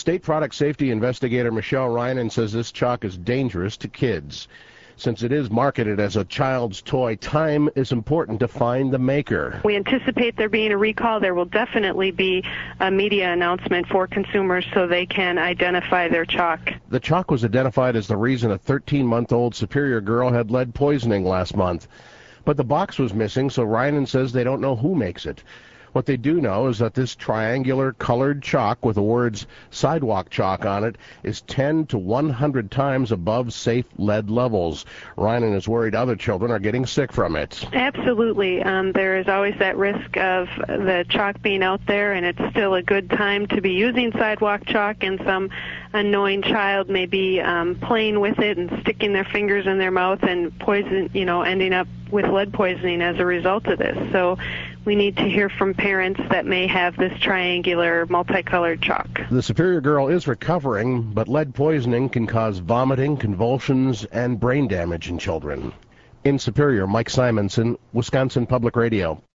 State Product Safety Investigator Michelle Reinen says this chalk is dangerous to kids. Since it is marketed as a child's toy, time is important to find the maker. We anticipate there being a recall. There will definitely be a media announcement for consumers so they can identify their chalk. The chalk was identified as the reason a 13-month-old Superior girl had lead poisoning last month. But the box was missing, so Reinen says they don't know who makes it. What they do know is that this triangular colored chalk with the words sidewalk chalk on it is 10 to 100 times above safe lead levels. Reinen is worried other children are getting sick from it. Absolutely. There is always that risk of the chalk being out there, and it's still a good time to be using sidewalk chalk, and some unknowing child may be playing with it and sticking their fingers in their mouth and ending up with lead poisoning as a result of this. So we need to hear from parents that may have this triangular multicolored chalk. The Superior girl is recovering, but lead poisoning can cause vomiting, convulsions, and brain damage in children. In Superior, Mike Simonson, Wisconsin Public Radio.